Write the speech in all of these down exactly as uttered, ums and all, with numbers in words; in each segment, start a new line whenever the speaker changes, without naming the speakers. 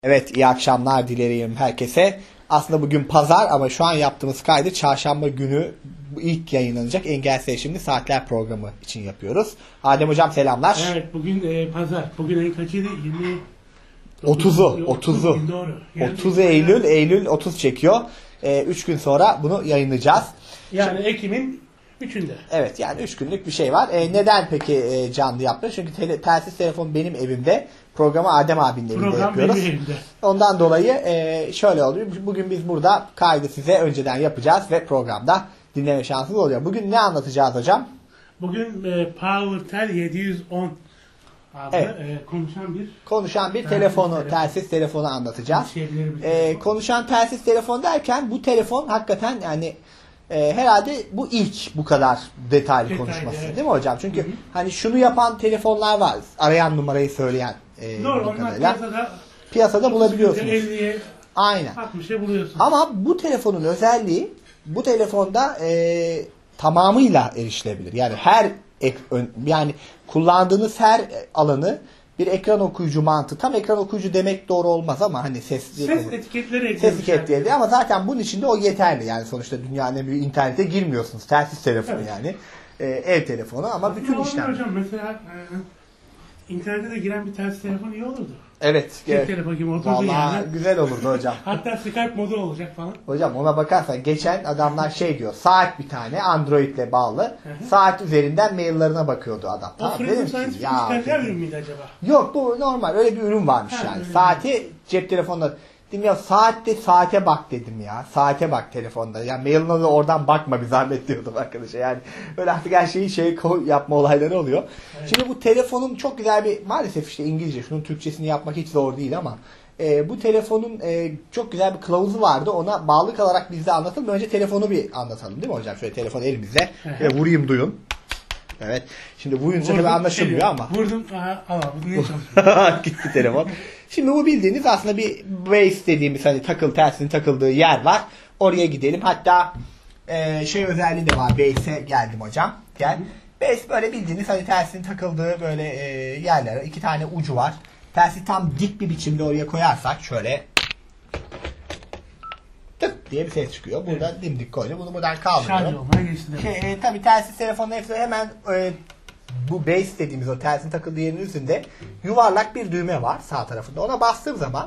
Evet, iyi akşamlar dilerim herkese. Aslında bugün pazar ama şu an yaptığımız kaydı çarşamba günü ilk yayınlanacak Engelsiz Erişimli Saatler programı için yapıyoruz. Adem hocam selamlar.
Evet, bugün e, pazar. Bugün ayın kaçıydı? yirmi
otuzu. otuzu.
Doğru. Yani
otuz Eylül. Eylül otuz çekiyor. üç gün sonra bunu yayınlayacağız.
Yani Ekim'in üçünde.
Evet, yani üç günlük bir şey var. E, neden peki e, canlı yaptı? Çünkü tele, telsiz telefon benim evimde. Programı Adem abinin evinde
Program
yapıyoruz.
benim evimde.
Ondan dolayı e, şöyle oluyor. Bugün biz burada kaydı size önceden yapacağız ve programda dinleme şansınız oluyor. Bugün ne anlatacağız hocam?
Bugün e, PowerTel yedi yüz on adlı
Evet.
e, konuşan bir
Konuşan bir
telsiz
telefonu,
telefon.
telsiz telefonu anlatacağız.
Şeyleri bir
E,
telefon.
konuşan telsiz telefon derken bu telefon hakikaten yani e, herhalde bu ilk bu kadar detaylı,
Detaylı,
konuşması
evet.
değil mi hocam? Çünkü
Hı hı.
hani şunu yapan telefonlar var. Arayan numarayı söyleyen. E,
Doğru,
bildiğim
onlar
kadarıyla.
piyasada
Piyasada bulabiliyorsunuz.
elliye
Aynen.
altmışa buluyorsun.
Ama bu telefonun özelliği bu telefonda e, tamamıyla erişilebilir. Yani her ek, ön, yani kullandığınız her alanı bir ekran okuyucu mantığı. Tam ekran okuyucu demek doğru olmaz ama hani ses
Ses etiketleri
ses
eklemişler.
etiketledi ama zaten bunun içinde o yeterli. Yani sonuçta dünyanın bir internete girmiyorsunuz. Telsiz telefonu
Evet.
yani. E, ev telefonu ama bütün
Olabilir
işlem.
hocam, mesela e, internete de giren bir telsiz telefon iyi olurdu.
Evet.
Cep
evet.
telefonu gibi oturdu
Vallahi
yani.
güzel olurdu hocam.
Hatta Skype modu olacak falan.
Hocam ona bakarsan geçen adamlar şey diyor, saat bir tane Android'le bağlı,
hı.
saat üzerinden maillerine bakıyordu adam.
O
Tamam,
Freedom
dedim ki,
Science
ya
Fiction
dedim,
miydi acaba?
yok bu normal öyle bir ürün varmış
Ha,
yani.
öyle.
Saati cep telefonunda dedim ya saatte saate bak dedim ya. Saate bak telefonda. Ya mailine de oradan bakma bir zahmet diyordum arkadaşa. Yani öyle artık her şeyi şey koy- yapma olayları oluyor.
Evet.
Şimdi bu telefonun çok güzel bir maalesef işte İngilizce şunun Türkçesini yapmak hiç zor değil ama e, bu telefonun e, çok güzel bir kılavuzu vardı. Ona bağlı kalarak biz de anlatalım. Önce telefonu bir anlatalım değil mi hocam? Şöyle telefon elimizde. Ve vurayım duyun. Evet. Şimdi vurunca tabii anlaşılmıyor
geliyor.
ama.
Vurdum. Aha, al abi. Niye çalışmıyor?
Gitti telefon. Şimdi bu bildiğiniz aslında bir base dediğimiz hani takıl telsizin takıldığı yer var. Oraya gidelim. Hatta e, şey özelliği de var. Base'e geldim hocam. Gel. Base böyle bildiğiniz hani telsizin takıldığı böyle e, yerler. İki tane ucu var. Telsizi tam dik bir biçimde oraya koyarsak şöyle tık diye bir ses çıkıyor. Burada evet. Dimdik koydu. Bunu buradan
Şarj
kaldırıyorum.
olmaya geçti.
Şey, e, tabii telsiz telefonun hepsi hemen e, bu base dediğimiz o telsizin takıldığı yerin üstünde yuvarlak bir düğme var sağ tarafında. Ona bastığım zaman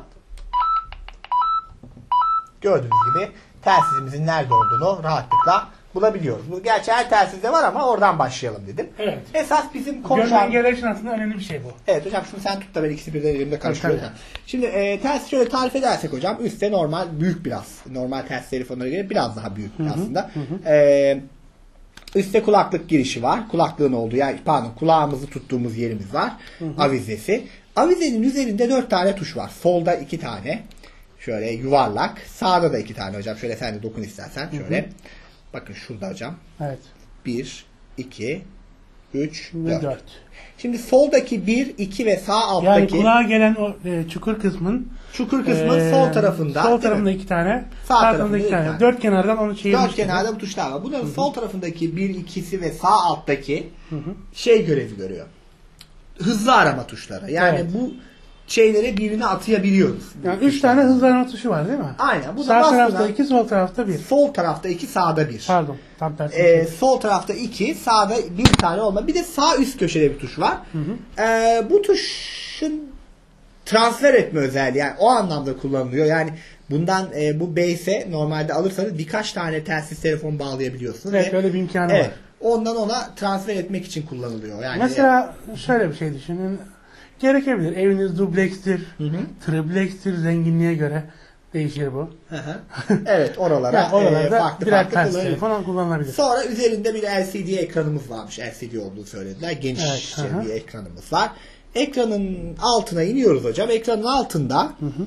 gördüğünüz gibi telsizimizin nerede olduğunu rahatlıkla bulabiliyoruz. Bu gerçi her telsizde var ama oradan başlayalım dedim.
Evet.
Esas bizim
Görme
konuşan...
engelleyen için aslında önemli bir şey bu.
Evet hocam şunu sen tut da ben ikisi birden elimde karıştırıyorum.
Tabii.
Şimdi e, telsiz şöyle tarif edersek hocam üstte normal büyük biraz. Normal telsiz telefonlara göre biraz daha büyük
Hı hı,
aslında.
hı.
E, üstte kulaklık girişi var. Kulaklığın olduğu yani pardon kulağımızı tuttuğumuz yerimiz var.
Hı hı.
Avizesi. Avizenin üzerinde dört tane tuş var. Solda iki tane. Şöyle yuvarlak. Sağda da iki tane hocam. Şöyle sen de dokun istersen. Şöyle. Hı hı. Bakın şurada hocam.
Evet.
bir, iki, üç,
Ve
dört.
dört.
Şimdi soldaki bir, iki ve sağ
Yani
alttaki
kulağa gelen o e, çukur kısmın
çukur kısmın
e,
sol tarafında
sol
değil
tarafında
mi?
iki tane,
Sağ
sağ,
tarafında
tarafında iki
iki
tane.
tane.
Dört kenardan onu çevirmiş.
Dört kenarda bu tuşlar var. Bunların sol tarafındaki bir, ikisi ve sağ alttaki
Hı hı.
şey görevi görüyor. Hızlı arama tuşları. Yani
Evet.
bu şeyleri birine atayabiliyoruz.
Yani üç tane hızlı arama tuşu var değil mi?
Aynen. Bu da
Sağ
bastığında
tarafta iki, sol tarafta bir.
sol tarafta iki, sağda bir.
Pardon, tam tersi.
Ee, sol tarafta iki, sağda bir tane olma. Bir de sağ üst köşede bir tuş var.
Hı hı.
Ee, bu tuşun transfer etme özelliği yani o anlamda kullanılıyor. Yani bundan e, bu base'e normalde alırsanız birkaç tane telsiz telefon bağlayabiliyorsunuz.
Evet,
ve,
öyle bir imkanı
evet,
var.
Ondan ona transfer etmek için kullanılıyor. Yani
Mesela şöyle bir şey düşünün. Gerekebilir. Eviniz dublex'tir,
Hı hı.
triplex'tir, zenginliğe göre değişir bu.
Hı hı. Evet oralara
Yani oralarda
e, farklı
birer
farklı
ters
kullanılıyor.
telefon kullanılabilir.
Sonra üzerinde bir L C D ekranımız varmış. L C D olduğunu söylediler. Geniş
Evet, hı hı.
bir ekranımız var. Ekranın altına iniyoruz hocam. Ekranın altında
Hı hı.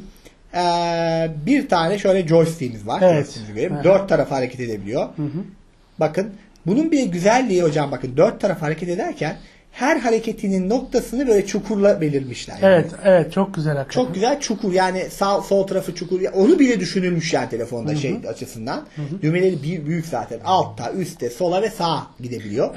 e, bir tane şöyle joystick'imiz var.
Evet.
Joystick'imiz
Hı hı.
Dört taraf hareket edebiliyor.
Hı hı.
Bakın bunun bir güzelliği hocam bakın dört taraf hareket ederken her hareketinin noktasını böyle çukurla belirmişler. Yani.
Evet, evet çok güzel hakikaten.
Çok güzel çukur yani sağ sol tarafı çukur. Onu bile düşünülmüş yani telefonda şey açısından.
Hı hı.
Düğmeleri büyük zaten. Altta, üstte, sola ve sağa gidebiliyor.
Evet.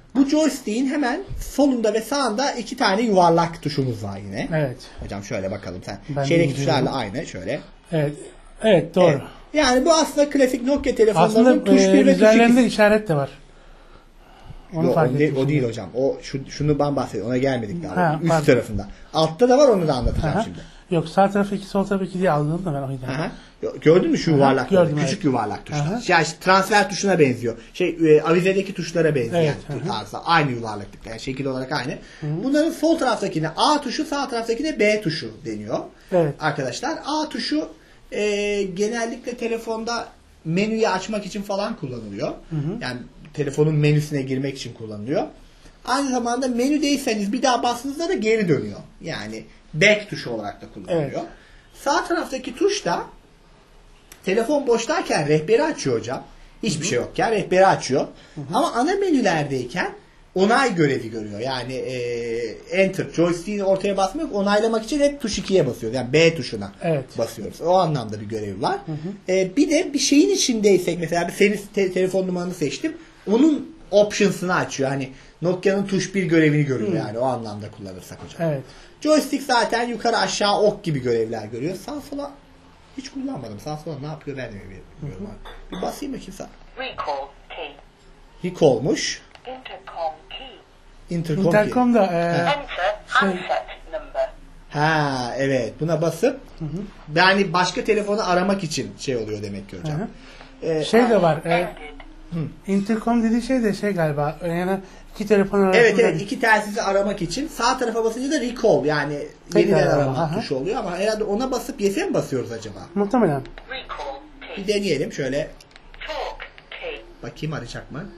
Bu joystick'in hemen solunda ve sağında iki tane yuvarlak tuşumuz var yine.
Evet.
Hocam şöyle bakalım sen.
Ben
Şeydeki
de
tuşlarla aynı şöyle.
Evet. Evet doğru.
Evet. Yani bu aslında klasik Nokia telefonlarının
Aslında
tuş
e,
bir ve tuş
üzerlerinde
iki.
işaret de var. Onu
Yok,
fark
o, değil,
ettim
o değil
şimdi.
hocam. O şu, şunu ben bahsediyorum. Ona gelmedik daha.
Ha,
Üst
pardon.
tarafında. Altta da var, onu da anlatacağım
Aha.
şimdi.
Yok, sağ tarafı iki, sol tarafı iki diye aldım da ben o yüzden.
Aha. Gördün mü şu yuvarlak?
gördüm,
Küçük
evet.
yuvarlak tuşlar.
Aha.
Yani işte transfer tuşuna benziyor. Şey e, avizedeki tuşlara benziyor
Evet,
yani
aha.
tarzda. Aynı yuvarlaklıkta. Yani şekil olarak aynı. Bunların sol taraftakine A tuşu, sağ taraftakine B tuşu deniyor.
Evet.
Arkadaşlar A tuşu e, genellikle telefonda menüyü açmak için falan kullanılıyor. Yani telefonun menüsüne girmek için kullanılıyor. Aynı zamanda menüdeyseniz bir daha bastığınızda da geri dönüyor. Yani back tuşu olarak da kullanılıyor.
Evet.
Sağ taraftaki tuş da telefon boştayken rehberi açıyor hocam. Hiçbir şey yokken rehberi açıyor. Ama ana menülerdeyken onay görevi görüyor. Yani e, enter, joystick'i ortaya basmak, onaylamak için hep tuş ikiye basıyoruz. Yani B tuşuna
Evet.
basıyoruz. O anlamda bir görevi var. E, bir de bir şeyin içindeysek, mesela bir senin te- telefon numaranı seçtim. Onun options'ını açıyor. Hani Nokia'nın tuş bir görevini görüyor yani o anlamda kullanırsak hocam.
Evet.
Joystick zaten yukarı aşağı ok gibi görevler görüyor. Sağ sola hiç kullanmadım. Sağ sola ne yapıyor ben de bilmiyorum. Abi. Bir basayım bakayım sağ.
Recall key.
Recall'muş.
Intercom key.
Intercom.
Intercom'da e,
Enter
Şey-
handset number.
Ha evet, buna basıp yani başka telefonu aramak için şey oluyor demek ki hocam.
Hı hı.
Ee,
şey
ha-
de var. E,
Ended.
intercom dediği şey de şey galiba. Yani iki telefon arasında.
Evet evet, iki telsizi aramak için sağ tarafa basınca da recall yani
Tekrar
yeniden
arama,
arama
aha.
tuşu oluyor ama herhalde ona basıp yes'e mi basıyoruz acaba?
Muhtemelen.
Recall key.
Bir deneyelim şöyle.
Talk key.
Bakayım arayacak mı?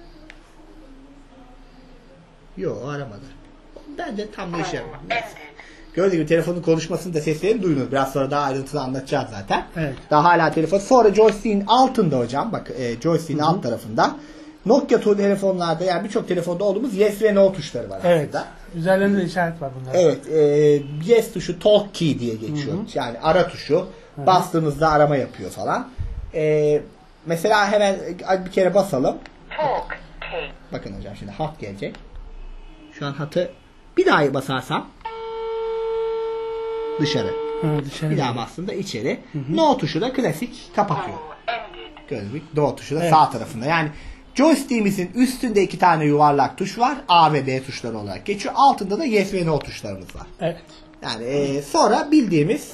Yok, aramadı. Bence tam da işe yaramıyor. Neyse.
Ended.
Gördüğünüz gibi telefonun konuşmasını da seslerini duydunuz. Biraz sonra daha ayrıntılı anlatacağız zaten.
Evet.
Daha hala telefon. Sonra joystick'in altında hocam. Bak e, joystick'in alt tarafında. Nokia telefonlarda yani birçok telefonda olduğumuz yes ve no tuşları var
Evet.
aslında.
Üzerlerinde işaret var bunlar.
Evet. E, yes tuşu talk key diye geçiyor. Yani ara tuşu. Bastığınızda arama yapıyor falan. E, mesela hemen bir kere basalım.
Talk key.
Bakın hocam şimdi hat gelecek. Şu an hatı bir daha basarsam dışarı.
Ha, dışarı.
Bir daha bastığımda içeri. No tuşu da klasik kapatıyor.
Oh, ended.
Gördüğünüz gibi no tuşu da
Evet.
sağ tarafında. Yani joystick'imizin üstünde iki tane yuvarlak tuş var. A ve B tuşları olarak geçiyor. Altında da yes ve no tuşlarımız var.
Evet.
Yani e, sonra bildiğimiz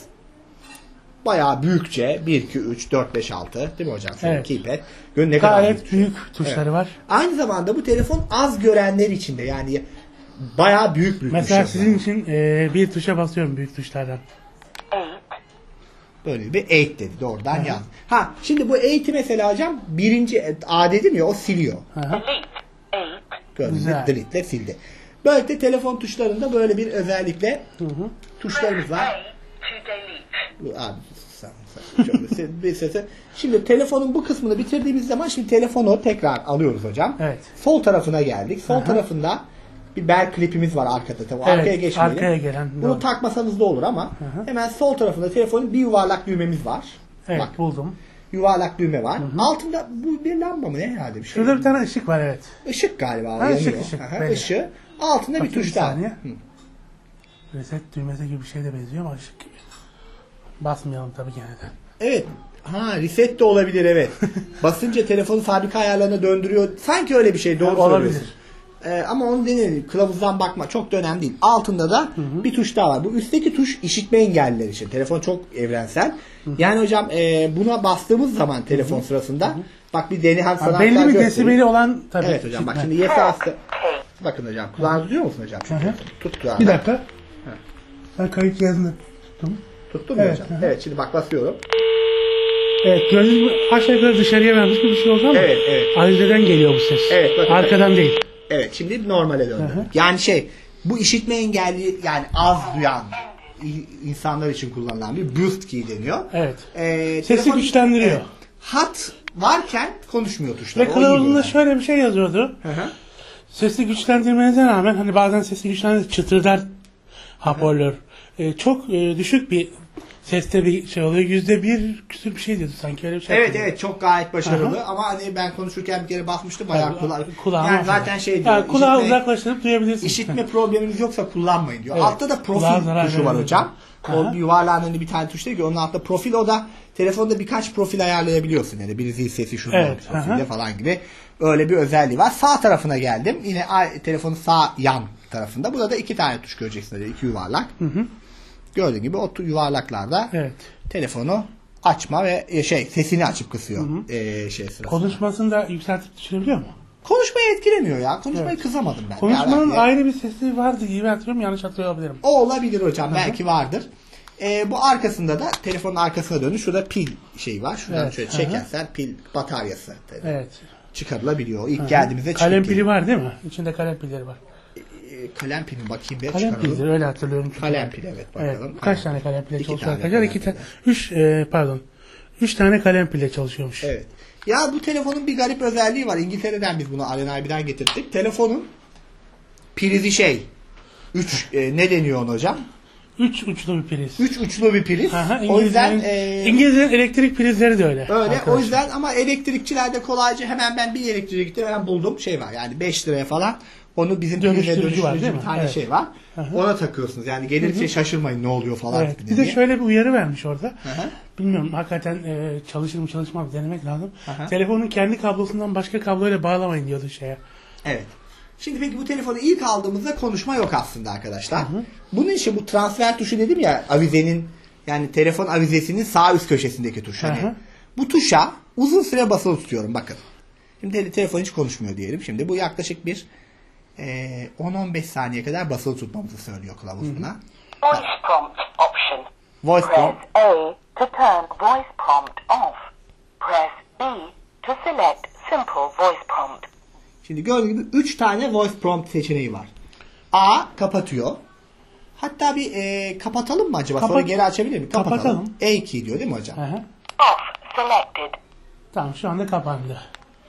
bayağı büyükçe bir, iki, üç, dört, beş, altı değil mi hocam? Şöyle
Evet.
keypad. Görün ne kadar
Gayet büyük tuşları
Evet.
var.
Aynı zamanda bu telefon az görenler için de yani bayağı büyük büyük
Mesela
tuşlar
sizin
var.
için e, bir tuşa basıyorum büyük tuşlardan.
Eight.
Böyle bir eight dedi doğrudan yaz. Ha şimdi bu eight'i mesela hocam birinci A dedim ya, o siliyor.
Hı hı.
Delete. Eight.
Gördüğünüz
Güzel.
gibi delete'le sildi. Böylelikle telefon tuşlarında böyle bir özellikle tuşlarımız
Press
var.
A to delete.
Bu- Abi sen, sen, şöyle se- bir sesi. Şimdi telefonun bu kısmını bitirdiğimiz zaman şimdi telefonu tekrar alıyoruz hocam.
Evet.
Sol tarafına geldik. Sol
Aha.
tarafında bir bel klipimiz var arkada. Tabii arkaya
Evet,
geçmeyelim.
arkaya gelen,
Bunu
doğru.
takmasanız da olur ama hemen sol tarafında telefonun bir yuvarlak düğmemiz var.
Evet
Bak,
buldum.
yuvarlak düğme var. Altında bu bir lamba mı ne herhalde bir şey.
Şurada bir tane ışık var evet.
Işık galiba.
Ha,
yanıyor.
ışık, ışık,
Aha,
belli.
ışığı. Altında bir
Bakayım
tuş
bir
daha.
saniye.
Hı.
Reset düğmesi gibi bir şey de benziyor ama ışık gibi. Basmayalım tabii gene de.
Evet. Ha, reset de olabilir evet. Basınca telefonu fabrika ayarlarına döndürüyor. Sanki öyle bir şey, doğru
Ha, olabilir.
söylüyorsun. Ee, ama onu deneyelim. Kılavuzdan bakma. Çok da önemli değil. Altında da bir tuş daha var. Bu üstteki tuş işitme engelliler için. Telefon çok evrensel. Yani hocam e, buna bastığımız zaman telefon sırasında bak bir dene hem sana
Ha, belli
hatta
bir
göstereyim.
desibeli olan tabii.
Evet hocam bak
işitme.
şimdi yes'e bastı.
Key.
Bakın hocam kulağını tutuyor musun hocam? Şu
Hı hı.
telefonu? Tut kulağını.
Bir dakika. Ben kayıt cihazını tuttum.
Tuttun mu
Evet,
hocam?
hı hı.
Evet şimdi bak basıyorum.
Evet gördüğünüz gibi aşağı yukarı dışarıya vermiş gibi bir şey oldu ama
Evet, evet.
ayrıca geliyor bu ses.
Evet, bakın.
Arkadan değil.
Evet şimdi normale döndüm.
Hı hı.
Yani şey bu işitme engelli yani az duyan i- insanlar için kullanılan bir boost key deniyor.
Evet.
Ee,
Sesi
telefonun-
güçlendiriyor.
Evet. Hat varken konuşmuyor tuşlar.
Ve
O iyi
kılavuzunda
yani.
şöyle bir şey yazıyordu.
Hı hı.
Sesi güçlendirmenize rağmen hani bazen sesi güçlendirir çıtırdar hoparlör. Ee, çok e, düşük bir seste bir şey oluyor. Yüzde bir küsür bir şey diyordu sanki, öyle bir şey.
Evet
yapıyordu.
evet çok gayet başarılı
Aha.
ama hani ben konuşurken bir kere basmıştım bayağı
Yani
kulağı.
kulağıma
Yani
mesela.
zaten şey diyor.
Yani kulağı
işitme-
uzaklaştırıp duyabilirsin.
İşitme probleminiz yoksa kullanmayın diyor.
Evet.
Altta da
Kulağa
profil
zarar
tuşu var
vermiyor.
hocam. O
Aha.
bir yuvarlağın önünde bir tane tuş değil ki onun altta profil, o da telefonda birkaç profil ayarlayabiliyorsun. Yani bir zil sesi şurada
Evet,
profilde
aha.
falan gibi. Öyle bir özelliği var. Sağ tarafına geldim. Yine ay- telefonun sağ yan tarafında. Burada da iki tane tuş göreceksiniz. İki yuvarlak.
Hı hı.
Gördüğün gibi o tu- yuvarlaklarda
Evet.
telefonu açma ve e, şey sesini açıp kısıyor. E, şey sırasında.
Konuşmasını da yükseltip düşürebiliyor mu?
Konuşmayı etkilemiyor ya. Konuşmayı
Evet.
kızamadım ben.
Konuşmanın
Yani-
ayrı bir sesi vardı gibi hatırlıyorum. Yanlış hatırlıyor olabilirim.
O olabilir hocam. Belki vardır. Ee, bu arkasında da telefonun arkasına dönün. Şurada pil şeyi var. Şuradan
Evet,
şöyle
hı hı.
çekersen pil bataryası
Evet.
çıkarılabiliyor. İlk geldiğimizde
Kalem
çıkıp
pili
geliyor.
var değil mi? İçinde kalem pilleri var.
Ee, kalem pili bakayım bir
Kalem
çıkaralım.
pilleri öyle hatırlıyorum. çünkü.
Kalem pili evet bakalım.
Evet. Kaç
Kalem
tane kalem pille
İki
çalışıyor
tane
arkadaşlar?
kalem
İki tane.
pili.
Üç e, pardon. Üç tane kalem pille çalışıyormuş.
Evet. Ya bu telefonun bir garip özelliği var. İngiltere'den biz bunu Allen Abi'den getirdik. Telefonun prizi şey. Üç e, ne deniyor ona hocam?
Üç uçlu bir priz.
Üç uçlu bir priz.
Aha,
O yüzden
İngilizlerin,
e,
İngilizlerin elektrik prizleri de öyle.
öyle.
arkadaşlar.
O yüzden ama elektrikçilerde kolayca hemen ben bir elektriğe gittim hemen buldum. Şey var yani beş liraya falan. Onu bizim
Dönüştürücü
prizle dönüştürücü
var, değil mi?
bir tane
Evet.
şey var.
Aha.
Ona takıyorsunuz. Yani gelirse şaşırmayın ne oluyor falan.
Evet.
gibi
Bir de
diye.
şöyle bir uyarı vermiş orada.
Aha.
Bilmiyorum hakikaten e, çalışır mı çalışmaz mı denemek lazım.
Aha.
Telefonun kendi kablosundan başka kabloyla bağlamayın diyordu şeye.
Evet. Şimdi peki bu telefonu ilk aldığımızda konuşma yok aslında arkadaşlar. Bunun için bu transfer tuşu dedim ya, avizenin yani telefon avizesinin sağ üst köşesindeki tuş. Hani
Hı hı.
bu tuşa uzun süre basılı tutuyorum bakın. Şimdi tele- telefon hiç konuşmuyor diyelim. Şimdi bu yaklaşık bir e, on on beş saniye kadar basılı tutmamızı söylüyor kılavuz buna.
Voice prompt option.
Voice
Press
prompt.
A to turn voice prompt off. Press B to select simple voice prompt.
Şimdi gördüğünüz gibi üç tane voice prompt seçeneği var. A kapatıyor. Hatta bir e, kapatalım mı acaba?
Kapat-
Sonra geri açabilir miyim? Kapatalım.
Kapatalım.
E iki diyor değil mi hocam?
Aha.
Off selected.
Tamam şu anda kapandı.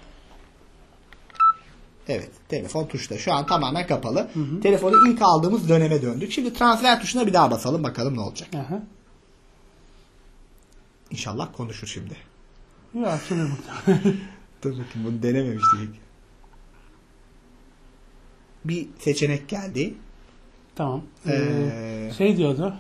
Evet. Telefon tuşta. Şu an tamamen kapalı. Telefonu ilk aldığımız döneme döndük. Şimdi transfer tuşuna bir daha basalım. Bakalım ne olacak.
Aha.
İnşallah konuşur şimdi.
Ya açılır muhtemelen.
Dur bakayım bunu denememiştik. Bir seçenek geldi.
Tamam. Ee,
Ee,
şey diyordu.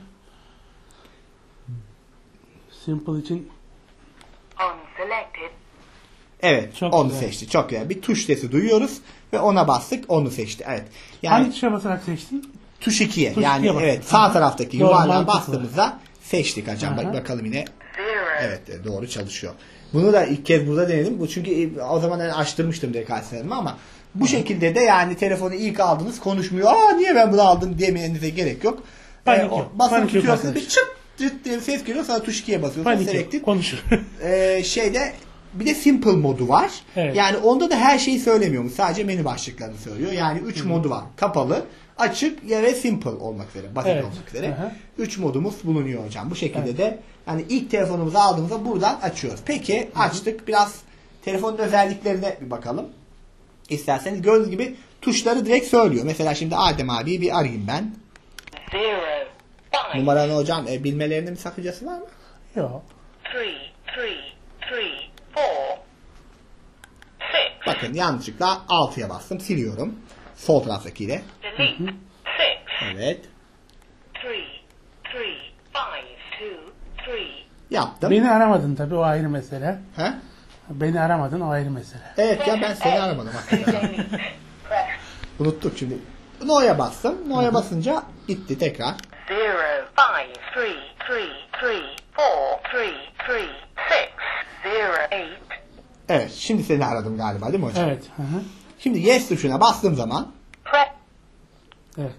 Simple için
Unselected.
Evet.
Çok
onu
güzel.
seçti. Çok güzel. Bir tuş sesi duyuyoruz ve ona bastık. Onu seçti. Evet. Yani
hangi tuşa basarak seçtin?
tuş ikiye.
Tuş
yani
ikiye bastık.
evet sağ
Aha.
taraftaki
Doğru,
yuvarlığa
mantıklı.
bastığımızda seçtik hocam. Bak
Aha.
bakalım yine.
Zero.
Evet e, doğru çalışıyor. Bunu da ilk kez burada denedim. Bu çünkü e, o zaman yani açtırmıştım dekatlarımı ama bu şekilde de yani telefonu ilk aldınız konuşmuyor. Aa niye ben bunu aldım demenize gerek yok.
Panik
Ee,
yok.
o, basılı
Panik yok
tutuyorsunuz bir
arkadaş.
çıt çıt diye bir ses geliyor sonra tuş ikiye basıyorsunuz.
Panik yok.
Selected.
Konuşur.
Ee, şeyde bir de simple modu var.
Evet.
Yani onda da her şeyi söylemiyormuş. Sadece menü başlıklarını söylüyor. Yani üç modu var. Kapalı, açık ya ve simple olmak üzere. Basit
Evet.
olmak üzere.
Aha.
üç modumuz bulunuyor hocam. Bu şekilde de yani ilk telefonumuzu aldığımızda buradan açıyoruz. Peki açtık. Biraz telefonun özelliklerine bir bakalım. İsterseniz gördüğünüz gibi tuşları direkt söylüyor. Mesela şimdi Adem abiyi bir arayayım ben.
Zero. Five.
Numaranı hocam e, bilmelerinde bir sakıncası var mı?
Yok.
Three. Three. Three. Four. Six.
Bakın yanlışlıkla altıya bastım. Siliyorum. Sol taraftakiyle.
Delete. Six.
Evet.
Three. Three. Five. Two. Three.
Yaptım.
Beni aramadın tabii, o ayrı mesele.
He?
Beni aramadın, o ayrı mesele.
Evet ya ben seni aramadım hakikaten.
Delete. Press
Unuttuk şimdi. No'ya bastım. No'ya basınca gitti tekrar.
zero. Five. Three. Three. Three. Four. Three. Three. Six. Zero. Eight.
Evet şimdi seni aradım galiba değil mi hocam?
Evet. Hı hı.
Şimdi yes tuşuna bastığım zaman
Press.
Evet.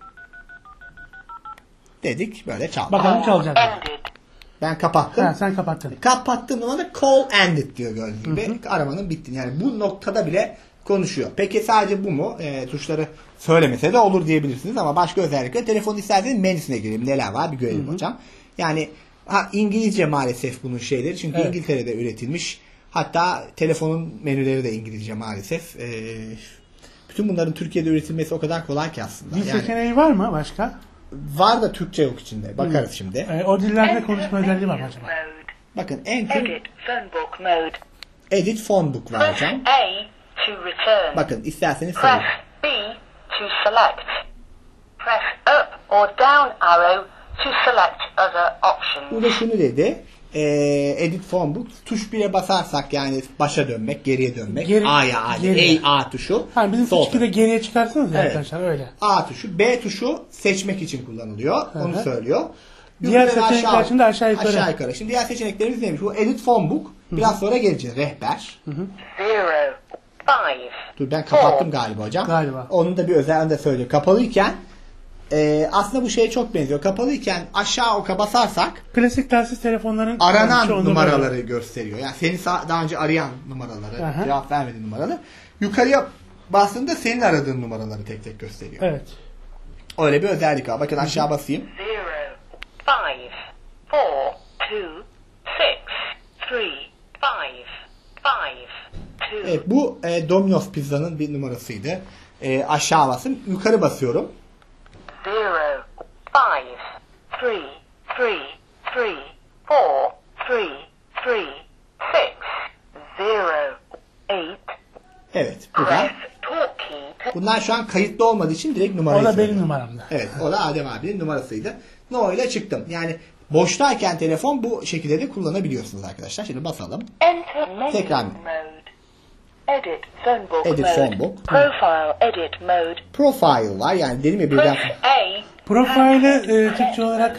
dedik böyle çaldı.
Bakalım çalacak. mı?
Ended.
Ben kapattım.
Ha, sen kapattın.
Kapattığım zaman da call ended diyor gördüğünüz gibi. Aramanın bittiğini. Yani bu noktada bile konuşuyor. Peki sadece bu mu? E, tuşları söylemese de olur diyebilirsiniz ama başka özellikle telefonu isterseniz menüsüne girelim. Neler var bir görelim hocam. Yani ha, İngilizce maalesef bunun şeyleri. Çünkü
Evet.
İngiltere'de üretilmiş. Hatta telefonun menüleri de İngilizce maalesef. E, bütün bunların Türkiye'de üretilmesi o kadar kolay ki aslında.
Bir
Yani,
seçeneği var mı başka?
var da Türkçe yok içinde. Bakarız şimdi.
E, o dillerde konuşma özelliği var mı acaba?
Mode.
Bakın enter,
Edit phone book mode.
edit phone book var
Press
hocam.
A to return.
Bakın isterseniz
Press
sayın.
B to select. Press up or down arrow to select other options.
Burada şunu dedi. E, edit phone book. Tuş bire basarsak yani başa dönmek, geriye dönmek.
Geri-
A'ya A.
geriye.
A, A tuşu.
Ha, bizim
sol
tuş bir de geriye çıkarsanız ya
Evet.
arkadaşlar öyle.
A tuşu. B tuşu seçmek için kullanılıyor. Onu
hı.
söylüyor.
Diğer
Yukarı ve
seçenekler şimdi aşağı yukarı.
Aşağı yukarı. Şimdi diğer seçeneklerimiz neymiş? Bu edit phone book. Biraz sonra gelecek. Rehber.
Zero. Five.
Dur ben kapattım galiba hocam.
Galiba.
Onun da bir özelliğini de söylüyor. Kapalıyken e, aslında bu şeye çok benziyor. Kapalıyken aşağı oka basarsak
Klasik telsiz telefonların
aranan
çoğunda
numaraları
böyle.
gösteriyor. Yani seni sa- daha önce arayan numaraları,
Aha.
cevap vermediğin numaraları. Yukarıya bastığında senin aradığın numaraları tek tek gösteriyor.
Evet.
Öyle bir özellik var. Bakın aşağı basayım.
Zero. Five. Four. Two. Six. Three. Five. Five. Two.
Evet, bu e, Domino's Pizza'nın bir numarasıydı. E, aşağı basın. Yukarı basıyorum.
Zero. Five. Three. Three. Three. Four. Three. Three. Six. Zero. Eight.
Evet. Bu da.
Press talk key to
Bunlar şu an kayıtlı olmadığı için direkt numarayı
O da
söylüyor.
benim numaramda.
Evet. O da Adem abinin numarasıydı. No ile çıktım. Yani boştayken telefon bu şekilde de kullanabiliyorsunuz arkadaşlar. Şimdi basalım.
enter menu
Tekrar.
mode. Edit phone book
Edit
mode.
phone book.
Profile edit mode.
Profile var. Yani dedim ya birden...
Press A.
Profile e, Türkçe olarak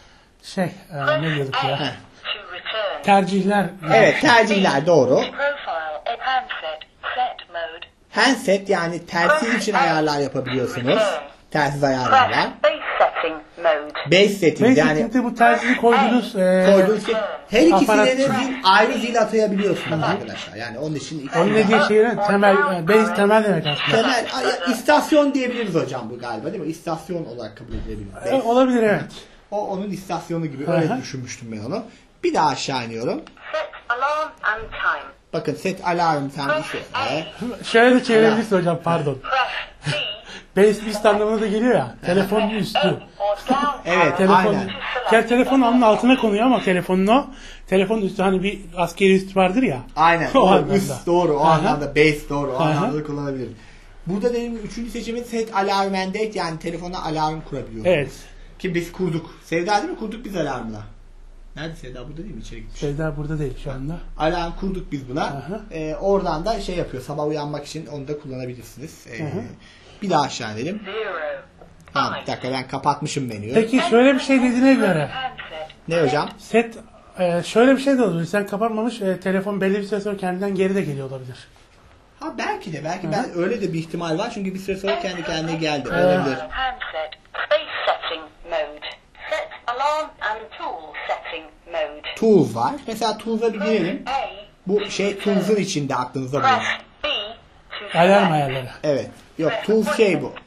şey e, ne diyorduk ya?
To return.
Tercihler.
Evet, tercihler doğru.
Profile at handset set mode.
Handset yani telsiz için ayarlar yapabiliyorsunuz. Telsiz ayarlar var.
Press base setting mode.
Base setting yani
Basically bu tercihi koyduğunuz e,
koyduğunuz şey. Her ikisine
aparat-
de zil, ayrı zil atayabiliyorsunuz arkadaşlar. Yani onun için iki
onun dediği şeyler temel, e, base temel demek aslında.
temel ay- istasyon diyebiliriz hocam bu galiba değil mi? İstasyon olarak kabul edilebilir.
E,
Base.
olabilir evet.
O onun istasyonu gibi öyle
Aha.
düşünmüştüm ben onu. Bir daha aşağı iniyorum.
Set alarm and time.
Bakın set alarm time işi. Evet.
Şöyle de çevirebilirsin hocam pardon.
Press B.
Base list anlamına da geliyor ya. Telefonun üstü.
Or down
Evet,
Telefon,
aynen.
ya telefon onun altına konuyor ama telefonun o. Telefonun üstü hani bir askeri üst vardır ya.
Aynen.
O
O
anlamda.
üst doğru. O
Aha.
anlamda base doğru. O
Aha.
anlamda da kullanabilirim. Burada benim üçüncü seçimin set alarm and date yani telefona alarm kurabiliyorsunuz.
Evet.
Ki biz kurduk. Sevda değil mi? Kurduk biz alarmla. Nerede Sevda? Burada değil mi? İçeri gitmiş.
Şeyler burada değil şu anda.
Alarm kurduk biz buna.
Aha.
Ee, oradan da şey yapıyor. Sabah uyanmak için onu da kullanabilirsiniz. Ee,
Aha.
bir daha aşağı inelim.
Zero.
Tamam bir dakika ben kapatmışım menüyü.
Peki şöyle bir şey dediğine göre
Handset.
Ne hocam?
set e, şöyle bir şey de olabilir. Sen kapatmamış e, telefon belli bir süre sonra kendinden geri de geliyor olabilir.
Ha belki de. Belki ben öyle de bir ihtimal var. Çünkü bir süre sonra kendi kendine geldi. Olabilir.
Handset. Space setting mode. Set alarm and tool setting mode.
Tools var. Mesela Tools'a bir girelim.
A.
Bu şey Tools'un içinde aklınızda
Press
bulunsun.
B to
Alarm
select.
ayarları.
Evet. Yok Tools şey bu.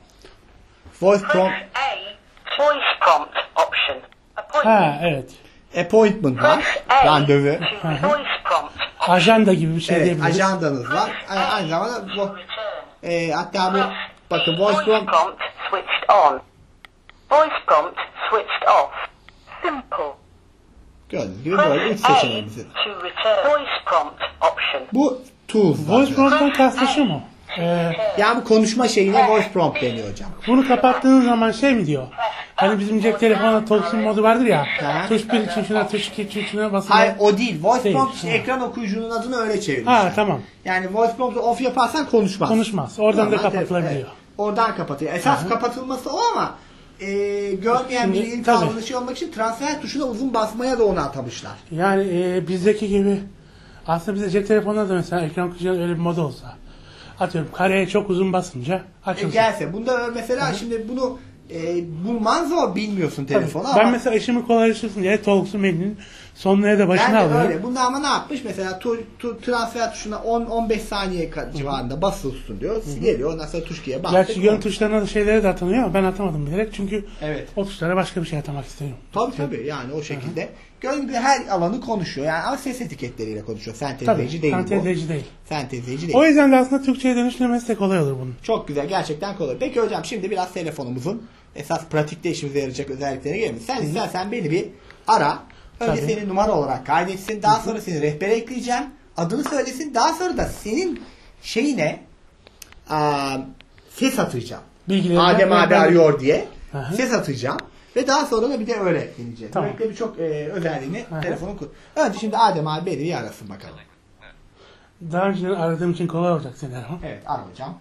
Voice prompt,
Press A. Voice prompt option. Appointment.
Ha evet.
appointment var.
Press A
Randevu.
to voice prompt option.
Ajanda gibi bir şey
Evet,
diyebiliriz.
ajandanız var. A- Aynı zamanda bu,
Return.
e, hatta bu
Press
bakın
B.
voice
Voice
prompt
prompt switched on. Voice prompt switched off. Simple.
gördüğünüz gibi böyle üç
Press A
seçeneğimiz var.
to return. Voice prompt option.
Bu Tools
Voice
var.
prompt'tan kastı şu mu? Ee,
Yani bu konuşma şeyine voice prompt deniyor hocam.
bunu kapattığınız zaman şey mi diyor? Hani bizim cep telefonunda talk modu vardır ya.
Ha.
Tuş bir için şuna, tuş iki için şuna basın.
Hayır o değil. Voice
Değil.
prompt işte
Ha.
ekran okuyucunun adını öyle çevirmişler.
Ha tamam.
Yani voice prompt'u off yaparsan konuşmaz.
Konuşmaz. Oradan da
Normal
kapatılabiliyor.
telefon- evet. Oradan kapatıyor. Esas kapatılması o ama e, görmeyen
Şimdi,
birinin
tabii.
tavrını şey olmak için transfer tuşuna uzun basmaya da onu atamışlar.
Yani e, bizdeki gibi aslında bizde cep telefonunda da mesela ekran okuyucuda öyle bir mod olsa. Atıyorum kareye çok uzun basınca
E,
açılsın.
gelse. Bunda mesela şimdi bunu e, bulman zor bilmiyorsun telefonu
Tabii.
ama
Ben mesela işimi kolaylaştırsın diye Talks'un menünün sonuna da başına
Ben de
alıyor.
öyle. Bunda ama ne yapmış? Mesela tu, tu, transfer tuşuna on on beş saniye ka- civarında basılı tutun diyor. Geliyor. Ondan sonra tuşkiye bastık.
Gerçi yön tuşlarına da şeyleri de atanıyor ama ben atamadım bilerek çünkü
Evet.
o tuşlara başka bir şey atamak istiyorum.
Tabii tabii yani o şekilde. Gördüğünüz gibi her alanı konuşuyor. Yani ama ses etiketleriyle konuşuyor.
Tabii,
Sentezleyici değil bu.
sentezleyici değil.
Sentezleyici değil.
O yüzden de aslında Türkçe'ye dönüştürmesi de kolay olur bunun.
Çok güzel. Gerçekten kolay. Peki hocam şimdi biraz telefonumuzun esas pratikte işimize yarayacak özelliklerine gelelim. Sen istersen beni bir ara. Önce
Tabii.
seni numara olarak kaydetsin. Daha sonra seni rehbere ekleyeceğim. Adını söylesin. Daha sonra da senin şeyine aa, ses atacağım.
Bilgileri
Adem
ben-
abi
ben-
arıyor diye
Aha.
ses atacağım. Ve daha sonra da bir de öyle deneyeceğiz.
Tamam.
Böylelikle birçok e, özelliğini
Aha.
telefonun kur. Önce şimdi Adem abi beni bir arasın bakalım.
Daha önceden aradığım için kolay olacak senin ama.
Evet ara hocam.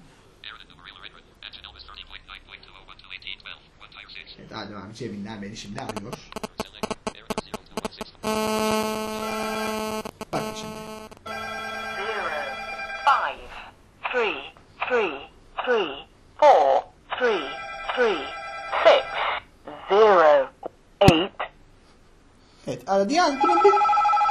Evet Adem abi cebinden beni şimdi arıyor. Bakın şimdi.
Zero, five, three, three, three, four, three, three, six, zero, eight,
Evet aradı yani bunun bir...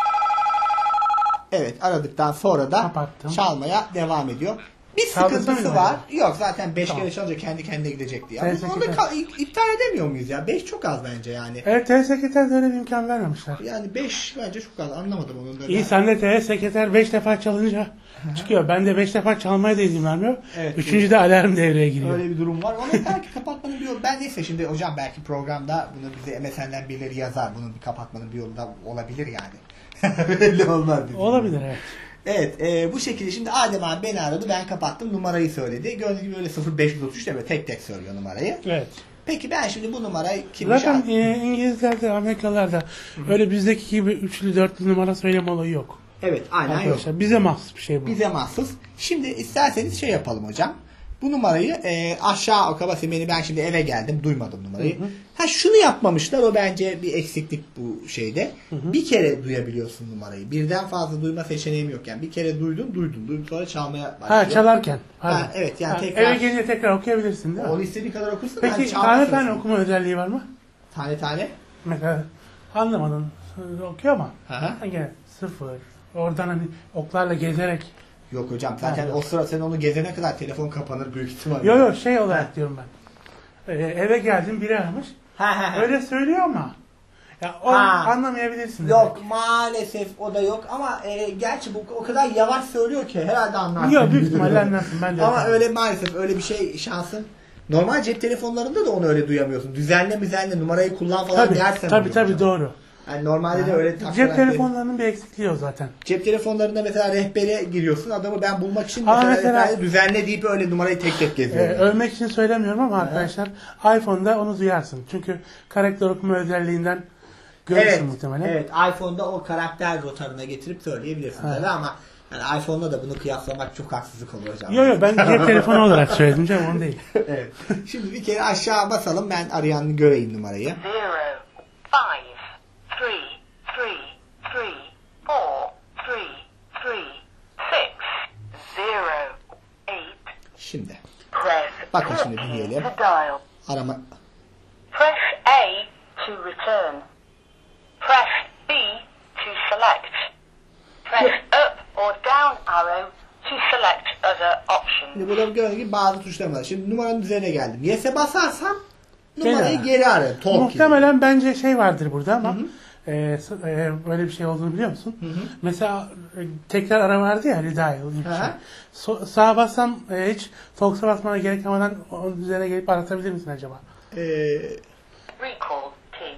Evet aradıktan sonra da
Kapattım.
çalmaya devam ediyor. Bir
Çaldırsana
sıkıntısı
mı
var.
yani?
Yok zaten beş
Tamam.
kere çalınca kendi kendine gidecekti ya.
T
Bunu
S
onu da
K.
ka- iptal edemiyor muyuz ya? beş çok az bence yani.
Evet, T sekreter de öyle bir imkan vermemişler.
Yani beş bence çok az. Anlamadım onun da.
İyi, sende T sekreter beş defa çalınca çıkıyor. Bende beş defa çalmaya da izin vermiyor.
Evet,
Üçüncüde alarm devreye giriyor.
Öyle bir durum var. Onu belki kapatmanın bir yolu. Ben neyse şimdi hocam belki programda bunu bize M S N'den birileri yazar. Bunun bir kapatmanın bir yolu da olabilir yani. Belli olmaz. bizim.
Olabilir, evet.
Evet e, bu şekilde şimdi Adem abi beni aradı. Ben kapattım. Numarayı söyledi. Gördüğünüz gibi öyle sıfır beş otuz üç de böyle tek tek söylüyor numarayı.
Evet.
Peki ben şimdi bu numarayı kimmiş?
Zaten e, İngilizlerde, Amerikalılarda öyle bizdeki gibi üçlü dörtlü numara söyleme olayı yok.
Evet aynen yok.
Arkadaşlar bize mahsus bir şey bu.
Bize mahsus. Şimdi isterseniz şey yapalım hocam. Bu numarayı e, aşağı okabası beni ben şimdi eve geldim. Duymadım numarayı.
Hı hı.
Ha şunu yapmamışlar. O bence bir eksiklik bu şeyde.
Hı hı.
Bir kere duyabiliyorsun numarayı. Birden fazla duyma seçeneğim yok. Yani bir kere duydun duydun. Duydun sonra çalmaya başlıyor.
Ha, çalarken. Pardon.
Ha, evet, yani
Ha,
tekrar-
Eve gelince tekrar okuyabilirsin değil mi?
Onu istediğin kadar okursun. hani
Peki
çalma
tane
sırasında.
tane okuma özelliği var mı?
Tane tane.
Mesela anlamadın, okuyor ama
Hı hı.
hani sıfır, oradan hani oklarla gezerek.
Yok hocam zaten
Ha, yok.
o sıra sen onu gezene kadar telefon kapanır büyük ihtimalle.
Yok yok, şey olarak diyorum ben. Ee, eve geldim, biri aramış.
Ha, ha, ha.
Öyle söylüyor ama ya o
Ha.
anlamayabilirsin.
Yok
demek.
maalesef o da yok ama e, gerçi bu o kadar yavaş söylüyor ki herhalde anlarsın.
Yok, büyük ihtimalle anlarsın, ben de
Ama
anlarım.
öyle maalesef öyle bir şey şansın. Normal cep telefonlarında da onu öyle duyamıyorsun. Düzenle müzenle numarayı kullan falan
Tabii
dersen.
tabii,
oluyor
tabii
hocam.
doğru.
Yani normalde de öyle takviyeler-
Cep telefonlarının bir eksikliği o zaten.
Cep telefonlarında mesela rehbere giriyorsun. Adamı ben bulmak için
Ama
mesela,
mesela-
rehberde düzenle deyip öyle numarayı tek tek
Ee,
geziyor.
övmek için söylemiyorum ama arkadaşlar iPhone'da onu duyarsın. Çünkü karakter okuma özelliğinden görürsün
Evet,
muhtemelen.
evet. iPhone'da o karakter rotarına getirip söyleyebilirsin
Ha.
tabii ama yani iPhone'da da bunu kıyaslamak çok haksızlık olur hocam.
Yok yok, ben cep telefonu olarak söyledim canım, onu değil.
Evet. Şimdi bir kere aşağı basalım ben arayanı göreyim numarayı.
zero, five, three, three, three, four, three, three, six, zero, eight.
Şimdi
Press
Bakın şimdi dinleyelim.
to dial.
arama
Press A to return. Press B to select. Press up or down arrow to select other options.
Şimdi burada gördüğünüz gibi bazı tuşlar var. Şimdi numaranın üzerine geldim. Yes'e basarsam numarayı
Geri
geri ara. Talk
Muhtemelen bence şey vardır burada ama e, s- e, böyle bir şey olduğunu biliyor musun? Mesela e, tekrar ara vardı ya, redial. ilk
Hı hı.
şey. So, sağa bassam e, hiç Talks'a basmana gerek kalmadan onun üzerine gelip aratabilir misin acaba?
Ee,
Recall key.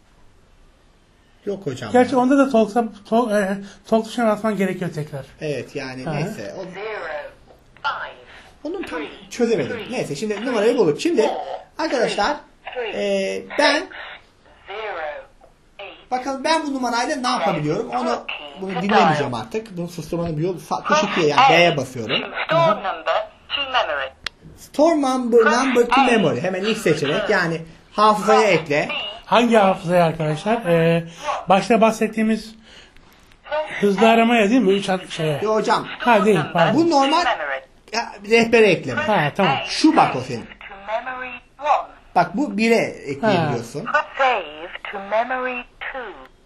yok hocam.
Gerçi onda da Talks'a Talk, e, Talk tuşuna basman gerekiyor tekrar.
Evet yani
Ha.
neyse. O,
Zero, five,
onun tam çözemedim. Neyse şimdi numarayı bulup şimdi arkadaşlar e, ben
zero, eight.
bakalım ben bu numarayla ne yapabiliyorum? Onu bunu dinlemeyeceğim artık. Bunu susturmanın bir yolu. Sa- Tuş ikiye yani B'ye basıyorum.
Store number to memory.
Store number, number to memory. Hemen ilk seçenek. Yani hafızaya ekle.
Hangi hafızaya arkadaşlar? E, başta bahsettiğimiz hızlı aramaya değil mi? Üç at- şeye.
Yo hocam
Ha değil, pardon.
bu normal
Memory.
ya, rehbere ekleme.
Ha tamam.
Şu bak o senin.
To memory one.
Bak bu bire ekleyebiliyorsun.
Save to memory two.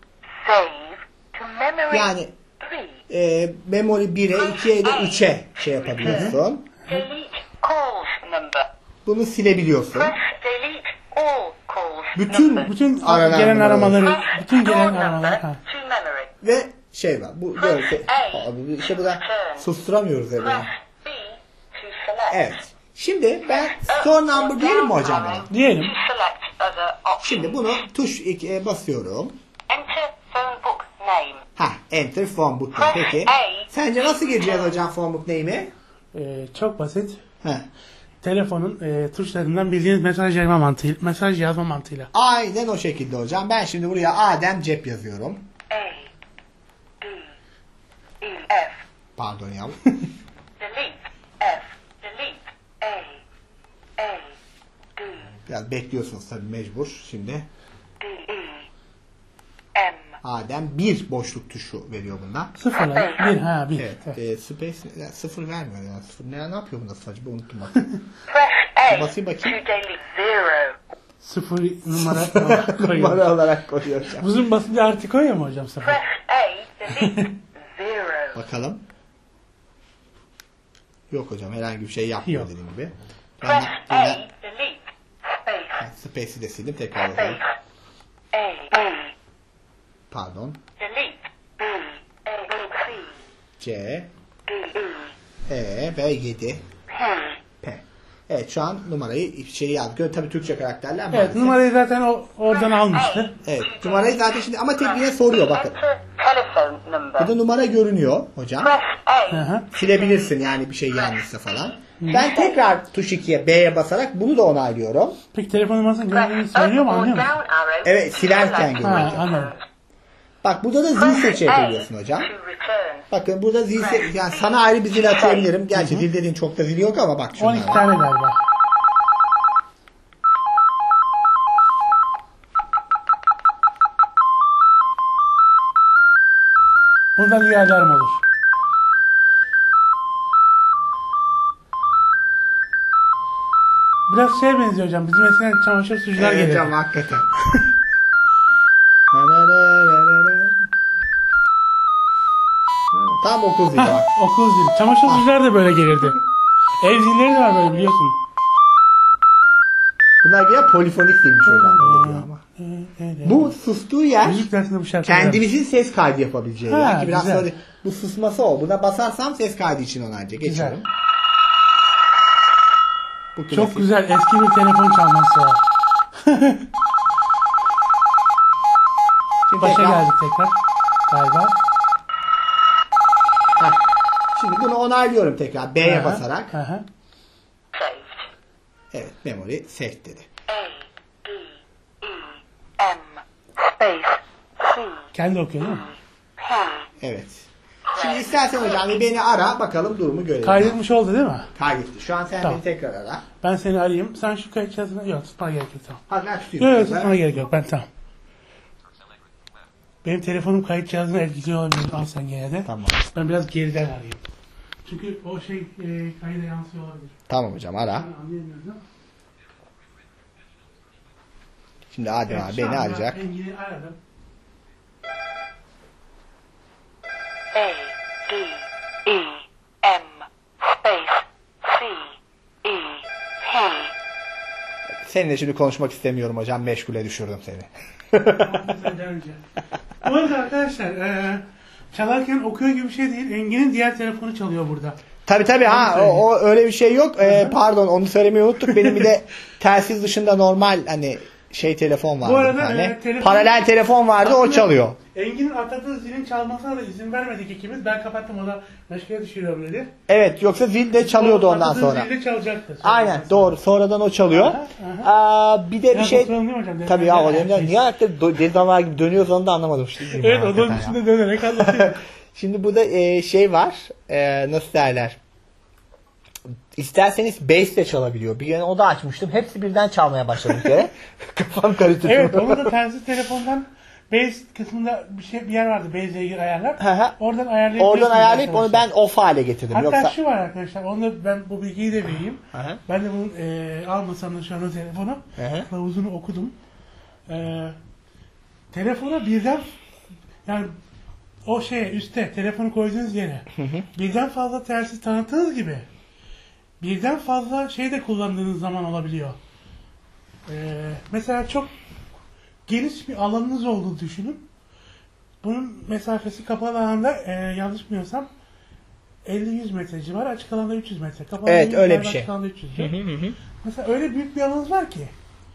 save to memory
Yani
three.
e, memory bire, ikiye de üçe şey yapabiliyorsun.
Delete calls number.
Bunu silebiliyorsun.
Press delete all calls
Bütün
number.
Bütün
Aranan
gelen
numaralar.
aramaları,
Press
bütün
door
gelen
number
aramaları. Ha.
to memory.
Ve şey var. Bu böyle abi işte bu da susturamıyoruz ya bunu.
Press B to select.
Evet. Şimdi ben store number diyelim mi hocam buna?
Diyelim.
To select other options.
Şimdi bunu tuş ikiye basıyorum.
Enter phone book name.
Ha, enter phone book name. Peki. Sence nasıl gireceğiz hocam phone book name'i?
Ee, çok basit.
Ha.
Telefonun e, tuşlarından bildiğiniz mesaj yazma mantığıyla, mesaj yazma mantığıyla.
Aynen o şekilde hocam. Ben şimdi buraya Adem Cep yazıyorum.
A, D, E, F.
Pardon ya.
Delete F. Delete A, A, D,
Biraz bekliyorsunuz tabii mecbur. Şimdi
D, E, M.
Adem bir boşluk tuşu veriyor bunda.
Sıfırla. Bir, ha bir.
Evet.
Evet.
E, space yani sıfır vermiyor yani. Sıfır. Ne, ne yapıyor bunda saçma unuttum bak.
Press A
Basayım
to
bakayım.
delete zero.
Sıfır numara koyuyor.
Numara olarak koyuyor hocam.
Uzun basınca artık koyuyor mu hocam sıfır?
Press A, delete zero.
Bakalım. Yok hocam herhangi bir şey yapmıyor
Yok.
dediğim gibi.
Press
Ben
A,
yine
delete space.
space'i de sildim tekrar
Space.
yazalım.
A, A,
Pardon.
delete B, A, A, C,
C,
D, E,
E ve yedi.
P.
P. Evet şu an numarayı şeyi yazdık. Tabii Türkçe karakterler
Evet
maalesef.
numarayı zaten o, oradan almıştı.
Evet numarayı zaten şimdi ama tek yine soruyor bakın.
Enter telephone number.
Burada numara görünüyor hocam.
Press A.
Hı hı.
Silebilirsin yani bir şey yanlışsa falan. Ben tekrar tuş ikiye B'ye basarak bunu da onaylıyorum.
Peki telefon numarasını
Press
gördüğünü
up
söylüyor mu
or
anlıyor
down
musun?
arrow
Evet,
to
silerken
select
görüyor.
Ha anladım.
Bak burada da zil
Press A
seçebiliyorsun hocam.
to return.
Bakın burada zil se- yani sana ayrı bir zil atayabilirim. Gerçi zil dediğin çok da zil yok ama bak
on iki
şunlar.
tane galiba. Bundan iyi alarm olur. Biraz şeye benziyor hocam. Bizim eskiden çamaşır sucular
Evet
gelirdi.
hocam hakikaten. Na na na na na na. Tam okul zili bak.
Okul zili. Çamaşır sucular da böyle gelirdi. Ev zilleri de var böyle biliyorsun.
Bunlar güya polifonik zilmiş hocam. Öyle diyor ama.
Evet.
Bu sustuğu yer
Müzik dersinde bu şarkı.
kendimizin ses kaydı yapabileceği
Ha,
yer. Ki biraz
güzel.
sonra bu susması o. Buna basarsam ses kaydı için onaylayacak.
Güzel.
Geçiyorum. Bu klasik.
Çok güzel eski bir telefon çalması o.
Şimdi
Başa
tekrar-
geldik tekrar. Galiba.
Heh. Şimdi bunu onaylıyorum tekrar B'ye
Aha,
basarak.
aha.
Saved.
Evet, memory set dedi.
A, D, E, M, space, C,
Kendi okuyor değil mi?
P.
Evet. Şimdi istersen hocam bir beni ara bakalım durumu görelim.
Kaydetmiş oldu değil mi?
Kaydetti. Şu an sen
Tamam.
beni tekrar ara.
Ben seni arayayım. Sen şu kayıt cihazını... Yok tutmana gerek yok tamam.
Hadi ben tutayım.
Yok yok
Ben-
tutmana gerek yok. Ben tamam. Benim telefonum kayıt cihazına etkiliyor olabilir. Al sen gene de.
Tamam.
Ben biraz geriden arayayım. Çünkü o şey e, kayda yansıyor olabilir.
Tamam hocam ara.
Ben anlayamıyorum değil mi?
Şimdi Adem
Evet,
abi
şu
beni
anda
arayacak.
Engin'i aradım.
A, D, E, M, space, C, E, P.
Seninle şimdi konuşmak istemiyorum hocam. Meşgule düşürdüm seni.
Senden önce. Bu arada arkadaşlar e, çalarken okuyor gibi bir şey değil. Engin'in diğer telefonu çalıyor burada.
Tabii tabii ha o, o öyle bir şey yok. Ee, pardon onu söylemeyi unuttuk. Benim bir de telsiz dışında normal hani şey telefon vardı
Bu arada,
bir tane.
e, telefon-
Paralel telefon vardı o
Aslında
çalıyor.
Engin'in atladığı zilin çalmasına da izin vermedik ikimiz. Ben kapattım o da meşgule düşürüyor dedi.
Evet yoksa zil de çalıyordu
O
ondan
atladığı
sonra.
zil de çalacaktı.
Aynen doğru. Sonradan o çalıyor.
Aha,
Aa, bir de bir
Biraz
şey
oturalım değil mi hocam?
tabii ya o
Defterler,
demler niye ayakta do- deli gibi dönüyoruz onu da anlamadım.
Evet odanın içinde dönerek anlatıyor.
Şimdi burada e, şey var. E, nasıl derler? İsterseniz bass de çalabiliyor. Bir gün o da açmıştım. Hepsi birden çalmaya başladı bir kere. Kafam karıştı.
Evet onu da telsiz telefondan base kısmında bir şey bir yer vardı base ile ilgili ayarlar.
Hı hı.
Oradan ayarlayıp
Oradan ayarlayıp onu ben off hale getirdim.
Hatta
Yoksa
şu var arkadaşlar, onu ben bu bilgiyi de vereyim.
Hı hı.
Ben de bunun e, almasam da şu anda telefonu,
Hı hı.
kılavuzunu okudum. E, telefona birden, Yani o şeye üstte telefonu koyduğunuz yere birden fazla telsiz tanıttığınız gibi birden fazla şey de kullandığınız zaman olabiliyor. Ee, mesela çok geniş bir alanınız olduğunu düşünün. Bunun mesafesi kapalı alanda e, yanlış bilmiyorsam elli yüz metre civarı, açık alanda üç yüz metre. Kapalı
Evet,
alanda
öyle bir şey.
Açık alanda üç yüz. Mesela öyle büyük bir alanınız var ki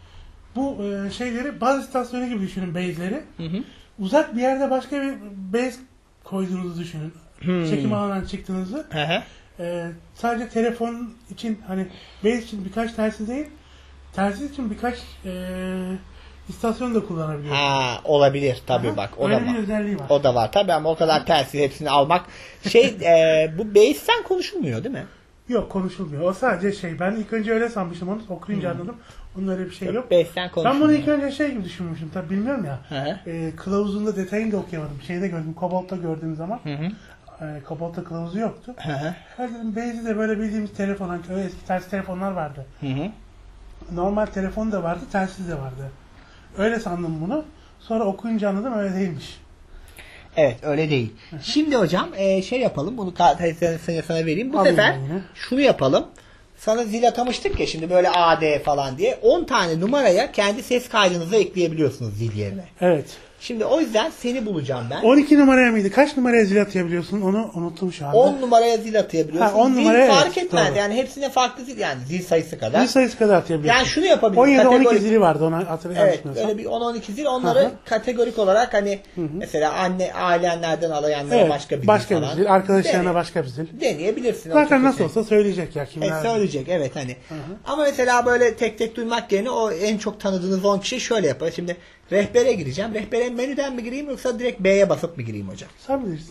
bu e, şeyleri baz istasyonu gibi düşünün, base'leri. Uzak bir yerde başka bir base koyduğunuzu düşünün.
Hmm.
Çekim alanından çıktığınızı.
Hı hı.
E, sadece telefon için hani base için birkaç telsiz değil, telsiz için birkaç e, istasyon da kullanabiliyorsunuz.
Ha, olabilir tabii
Aha,
bak. O
öyle
da
bir
var.
özelliği var.
O da var tabii ama o kadar telsiz hepsini almak. Şey e, bu base'ten konuşulmuyor değil mi?
Yok, konuşulmuyor. O sadece şey. Ben ilk önce öyle sanmıştım onu. Okuyunca anladım. Onun öyle bir şey yok.
Base'ten
Ben
konuşulmuyor.
bunu ilk önce şey gibi düşünmüştüm. Tabii bilmiyorum ya.
Hı hı.
E, kılavuzunda detayını da okuyamadım. Şeyde gördüm. Cobalt'ta gördüğüm zaman.
Hı hı.
E, Cobalt'ta kılavuzu yoktu.
Hı hı.
Her dedim Base'i de böyle bildiğimiz telefon. Hani öyle eski telsiz telefonlar vardı.
Hı hı.
Normal telefon da vardı. Telsiz de vardı. Öyle sandım bunu. Sonra okuyunca anladım öyle değilmiş.
Evet, öyle değil. Şimdi hocam e, şey yapalım. Bunu sana, sana vereyim. Bu
Alayım
sefer
ben yine.
şunu yapalım. Sana zil atamıştık ya şimdi böyle A D falan diye. on tane numaraya kendi ses kaydınızı ekleyebiliyorsunuz zil yerine.
Evet.
Şimdi o yüzden seni bulacağım ben.
on iki numaraya mıydı? Kaç numaraya zil atayabiliyorsun? Onu unuttum şu anda.
on numaraya zil atayabiliyorsun.
Ha, on
zil
numaraya,
fark
evet,
etmez.
doğru.
Yani hepsine farklı zil, yani zil sayısı kadar.
Zil sayısı kadar atayabiliyorsun.
Yani şunu yapabiliriz.
on yedi on iki
kategori-
zili vardı ona hatırlıyorum.
Evet, öyle bir on on iki zil. Onları
Hı hı.
kategorik olarak hani mesela anne ailenlerden alayanlara
Evet,
başka bir zil
başka
falan.
bir zil. Arkadaşlarına
Dene-
başka bir zil.
Deneyebilirsin. o
Zaten
çok
nasıl
önemli.
olsa söyleyecek ya
E,
kimler.
söyleyecek evet hani. Ama mesela böyle tek tek duymak yerine o en çok tanıdığınız on kişi şöyle yapar. Şimdi rehbere gireceğim. Rehbere menüden mi gireyim yoksa direkt B'ye basıp mı gireyim hocam?
Sen bilirsin.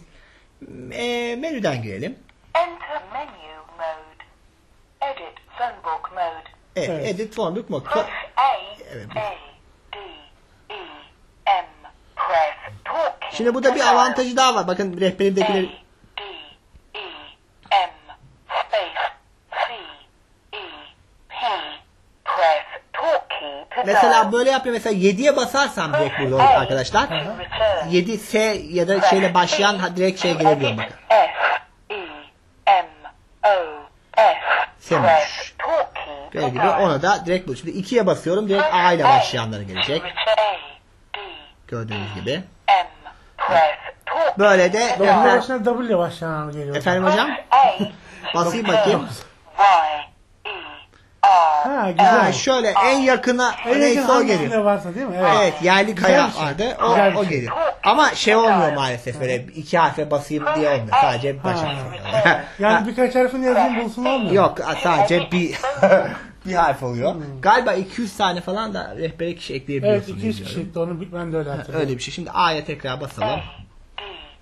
E, menüden girelim.
Enter menu mode. Edit phone book mode.
Evet,
Evet.
edit phonebook mu?
Press A,
Evet.
A, D, E, M. Press talk key
Şimdi burada
to
bir
dial.
avantajı daha var. Bakın
A,
rehberimdekileri
D, E, M. Space C, E, P. Press talk key to
mesela
dial.
böyle yapıyor. Mesela yediye basarsam direkt burada
A
arkadaşlar.
to return.
yedi S ya da şeyle başlayan ha, direkt şeye girebiliyorum bakın.
S, E, M, O, S.
Semuş.
Press talk key to
Böyle gibi
dial.
ona da direkt bu. Şimdi ikiye basıyorum. Direkt A ile başlayanları gelecek.
A, D,
Gördüğünüz gibi.
M. Press talk
Böyle de
Dokuzun
efendim,
başına W ile başlayan geliyor.
efendim hocam
A.
basayım bakayım.
Y, E, R.
Ha, güzel.
Ha, şöyle en yakına
En yakın
neyse o
hangisinde
geliyor.
varsa değil mi? Evet.
Evet, yerli kaya
bir şey.
vardı.
Güzel bir
O, o
şey.
geliyor. Ama şey olmuyor maalesef böyle iki harfe basayım diye olmuyor. Sadece baş
Ha.
harfi.
Yani birkaç harfini yazayım bulsun olmuyor.
Yok sadece bir bir harf oluyor. Galiba iki yüz tane falan da rehbere kişi
Evet,
ekleyebiliyorsunuz.
iki yüz
diyorum.
kişilikti onu ben de öyle hatırlıyorum.
Öyle bir şey. Şimdi A'ya tekrar basalım.
D,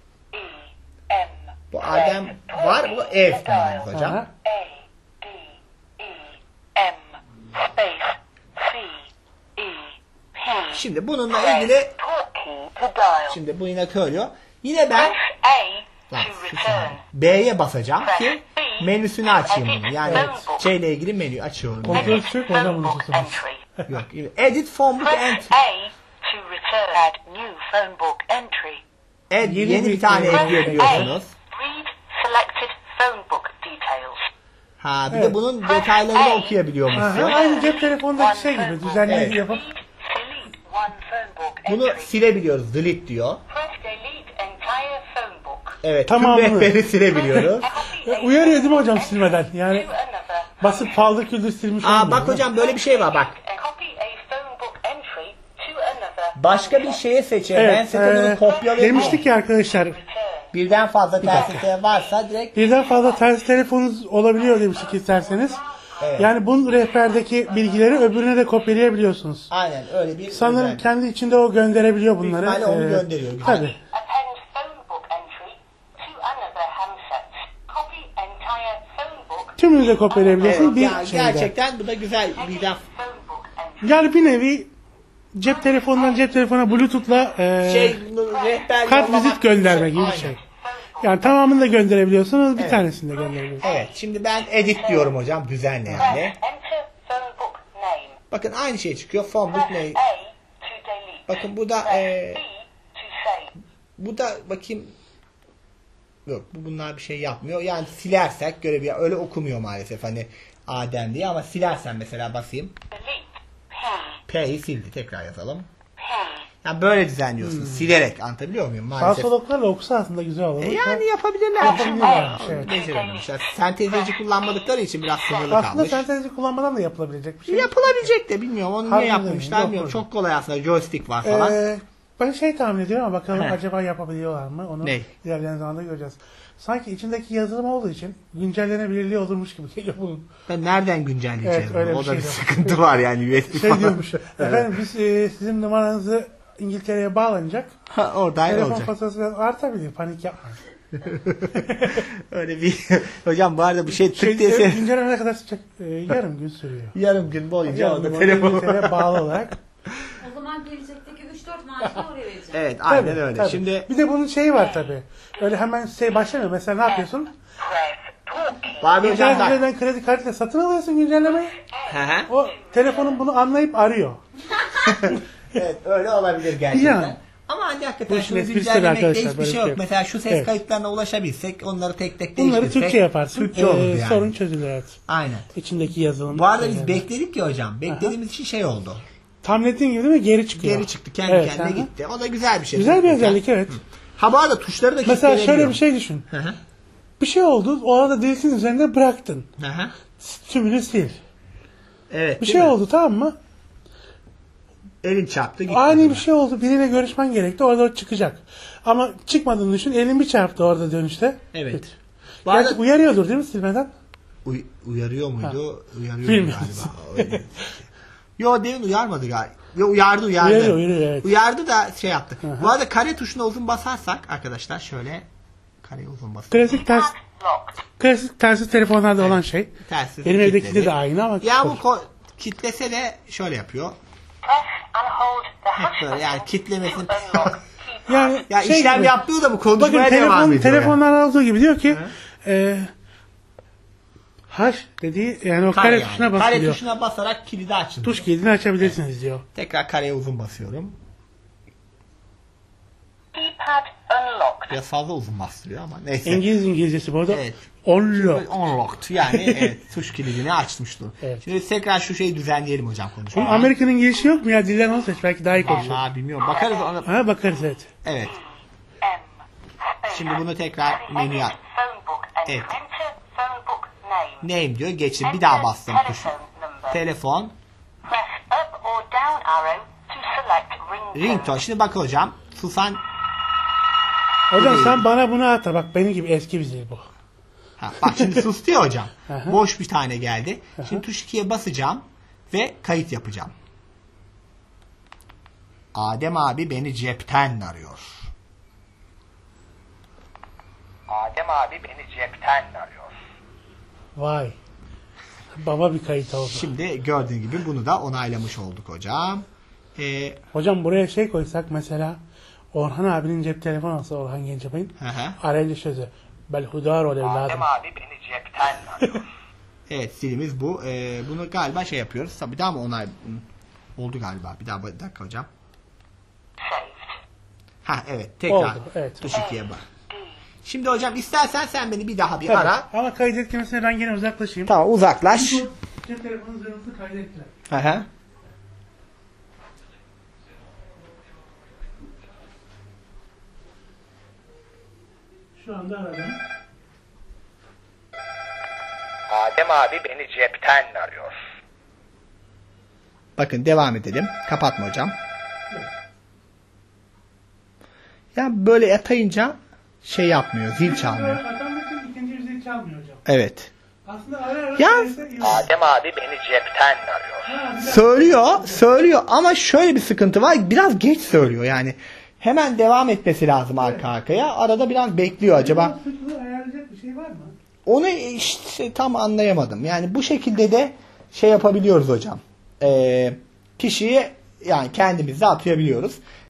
E, M.
Bu A'den var. Bu F kullanıyoruz hocam.
Aha.
A, D, E, M. Space C, E, P.
Şimdi bununla ilgili
Talk key to dial.
şimdi bu yine söylüyor. Yine ben
Press A
Lan,
to
sus
return.
abi. B'ye basacağım ki menüsünü açayım bunu. Yani C ile ilgili menü açıyorum.
Kontrol
Edit
Türk oradan
phone
bunu
book
tutamaz.
entry.
Yok. Edit phone book
Press
entry.
A to return. Add new phone book entry.
Ed,
Yeni
yeni
bir-
bir tane
Press
ekleyebiliyorsunuz.
Read selected phone book details.
Ha bir
Evet.
de bunun detaylarını okuyabiliyormuşsun.
Aha, aynı cep telefondaki şey gibi düzenleyici
Evet.
yapıp
Delete one phone book
Bunu
entry.
silebiliyoruz. Delete diyor.
Press delete entire phone book.
Evet.
Tamamını.
Tüm rehberi silebiliyoruz.
E, uyarıyor değil mi hocam silmeden? Yani
To another.
basıp paldır küldür silmiş
Aa
olmuyor.
bak hocam böyle bir şey var bak.
And copy a phone book entry to another.
Başka bir şeye seçelim. Ben
Evet,
size bunu
e,
kopyalayayım.
demiştik ya arkadaşlar,
Birden fazla tersite varsa direkt
birden fazla ters telefonunuz olabiliyor demiştik isterseniz.
Evet.
Yani bu rehberdeki bilgileri öbürüne de kopyalayabiliyorsunuz.
aynen öyle bir
Sanırım
özellik.
kendi içinde o gönderebiliyor bunları.
ihtimalle onu
Ee,
gönderiyor. Güzel.
Tabii.
Append phone book entry to another handset. Copy entire phone book.
Tümünü de kopyalayabiliyorsun
Evet,
bir
ya,
şeyde.
gerçekten bu da güzel bir laf.
Phone book entry.
Yani bir nevi cep telefonundan cep telefona Bluetooth'la e,
Şey rehber
kart
yollamak
vizit gönderme gibi bir
Aynen.
şey. Yani tamamını da gönderebiliyorsunuz, bir
Evet.
tanesini de gönderebiliyorsunuz.
Evet şimdi ben edit diyorum hocam düzenle yani.
Enter phone book name.
Bakın aynı şey çıkıyor. Phone book ne?
Press A to delete.
Bakın bu da
Press
e,
B to save.
Bu da bakayım. Yok, bu bunlar bir şey yapmıyor. Yani silersek görevi öyle okumuyor maalesef hani Adem diye, ama silersen mesela basayım.
Delete. P.
P'yi sildi. Tekrar yazalım.
P.
Yani böyle düzenliyorsun.
Hmm.
Silerek, anlatabiliyor muyum?
Sağ
Maalesef.
soluklarla okusa aslında güzel olur.
E yani yapabilirler.
Yapabilirlermiş, evet.
Becerememişler. Sentezleyici kullanmadıkları için biraz sınırlı
Aslında
kalmış.
sentezci kullanmadan da yapılabilecek bir şey.
Yapılabilecek de bilmiyorum. Onu niye
Harbiden
yapmamışlar
yok
bilmiyorum.
burada.
Çok kolay aslında. Joystick var falan.
Ee, ben şey tahmin ediyorum ama bakalım
He.
acaba yapabiliyorlar mı? Onu
Ne?
ilerleyen zamanda göreceğiz. Sanki içindeki yazılım olduğu için güncellenebilirliği olurmuş gibi geliyor bunun.
Ben nereden güncelleyeceğim?
Evet, öyle
o
bir
da
şey
bir
de var.
sıkıntı var yani. U S B
Şey
falan.
diyormuş. Efendim biz e, sizin numaranızı İngiltere'ye bağlanacak.
Ha, oradan
Telefon
olacak.
faturası biraz artabilir. Panik yapmayın.
Öyle bir... Hocam bu arada bir şey tık
Şey,
diye
e,
sen...
güncelleme ne kadar sıcak? E, yarım gün sürüyor.
Yarım gün boyunca
Yarım
orada
gün
telefon...
İngiltere'ye bağlı olarak.
O zaman gelecekteki üç dört maaşını oraya vereceğim.
Evet, aynen
Tabii,
öyle.
tabii.
Şimdi
Bir de bunun şeyi var tabii. Öyle hemen şey başlamıyor. Mesela ne yapıyorsun?
Press talkie.
Barbie hocam
İnternet
bak.
üzerinden kredi kartıyla satın alıyorsun güncellemeyi.
Hı hı.
O telefonun bunu anlayıp arıyor.
Evet, öyle olabilir gerçekten.
Yani.
Ama hani hakikaten
Bu işin
şunu
esprisi
güncellemekte
arkadaşlar,
hiçbir
böyle
şey
bir
yok.
şey yok.
Mesela şu ses
Evet.
kayıtlarına ulaşabilsek, onları tek tek
Bunları
değiştirsek.
Türkçe yaparsın.
Türkçe olur
Ee,
yani.
Sorun çözülür, evet.
Aynen.
İçindeki yazılım.
Bu arada biz
şeylerden.
bekledik ya hocam. Beklediğimiz için şey oldu.
Tam dediğin gibi değil mi? Geri çıkıyor.
Geri çıktı. Kendi
Evet,
kendine
aha.
gitti. O da güzel bir şey.
Güzel bir
Çok
özellik, evet.
Ha, bu arada tuşları da
Mesela şöyle
kilitleyebiliyor.
bir şey düşün.
Hı hı.
Bir şey oldu. O arada dilisin üzerinde bıraktın.
Hı hı.
Tümünü sil.
Evet.
Bir
değil
şey
mi?
oldu, tamam mı?
Elin çarptı gitti.
Ani
değil
bir
mi?
şey oldu. Biriyle görüşmen gerekti. Orada o çıkacak. Ama çıkmadığını düşün. Elin bir çarptı orada dönüşte.
Evet.
Bit.
Bu
Gerçi
arada
uyarıyordur değil mi silmeden?
uy- uyarıyor muydu? Uyarıyor
Bilmiyorum.
galiba. Öyle. Yo, demin uyarmadı galiba. Yo, uyardı uyardı.
Uyarıyor, uyarıyor, evet.
Uyardı da şey yaptı.
Hı hı.
Bu arada kare tuşuna uzun basarsak arkadaşlar, şöyle kareye uzun basıyoruz.
Klasik ters,
Locked.
klasik tersiz telefonlarda olan şey.
Tersiz
Benim evdeki
kilitledi.
de aynı ama.
Ya bu ko- kitlese de şöyle yapıyor.
Press and hold the hash
Böyle yani
button
kitlemesin.
to unlock keypad.
Yani
Ya
şey
işlem
gibi,
yaptığı da bu
bakın
konuşmaya devam
telefon,
ediyor.
telefonlarda olduğu gibi diyor ki
Hı.
e, haş dediği yani o
Kare,
kare
yani.
tuşuna
Kare
basılıyor.
tuşuna basarak kilidi açın.
Tuş kilidini açabilirsiniz diyor.
Tekrar kareye uzun basıyorum.
Keypad unlocked.
Biraz fazla uzun bastırıyor ama neyse.
İngiliz İngilizcesi bu arada.
Evet.
Unlock.
Unlocked. Yani evet, tuş kilidini açmıştı.
Evet.
Şimdi tekrar şu şeyi düzenleyelim hocam
Bunun
konuşmaya.
Amerikan İngilizce yok mu ya? Dilden onu seç. Belki daha iyi konuşur.
Vallahi bilmiyorum. Bakarız ona.
Ha, bakarız, evet.
Evet.
M.
Şimdi bunu tekrar menüye
Edit phone book and
Evet.
enter phone book name.
name diyor. Geçin. Bir daha bastım tuşu.
Telephone number.
Telefon.
Press up or down arrow to select ringtone.
Ringtone. Şimdi bak hocam. Susan.
Hocam
değil.
sen bana bunu at da bak, benim gibi eski bir zil bu.
Ha, bak şimdi sustu ya hocam.
Aha.
Boş bir tane geldi. Şimdi tuş ikiye basacağım ve kayıt yapacağım. Adem abi beni cepten arıyor. Adem abi beni cepten arıyor.
Vay. Baba bir kayıt oldu.
Şimdi gördüğün gibi bunu da onaylamış olduk hocam. Ee,
Hocam buraya şey koysak mesela, Orhan abinin cep telefonu olsa, Orhan Gencebay'ın
hı hı.
arayla sözü. Belhudar ol evladım.
abi beni cepten arıyor.
Evet, silimiz bu. Ee, bunu galiba şey yapıyoruz. Tabii, bir daha mı onay oldu galiba. Bir daha bir dakika hocam.
Saved.
Ha evet, tekrar
Oldu, evet.
tuş ikiye bak. Şimdi hocam istersen sen beni bir daha bir
Tabii.
ara.
Ama kaydetmesine ben yine uzaklaşayım.
Tamam, uzaklaş.
Çünkü cep telefonu üzerinde kaydettiler.
Hı hı.
Şu anda aradım.
Adem abi beni cepten arıyor.
Bakın, devam edelim. Kapatma hocam. Ya böyle yatayınca şey yapmıyor, zil çalmıyor.
Adam için ikinci bir zil çalmıyor hocam.
Evet.
Aslında ara ara
Ya-
söylese iyi olur.
Adem abi beni cepten arıyor.
Ha, bir dakika.
Söylüyor, söylüyor ama şöyle bir sıkıntı var. Biraz geç söylüyor yani. Hemen devam etmesi lazım arka arkaya. Arada biraz bekliyor acaba.
Sıklığı ayarlayacak bir şey var mı?
Onu işte tam anlayamadım. Yani bu şekilde de şey yapabiliyoruz hocam. Ee, kişiyi yani kendimize atayabiliyoruz.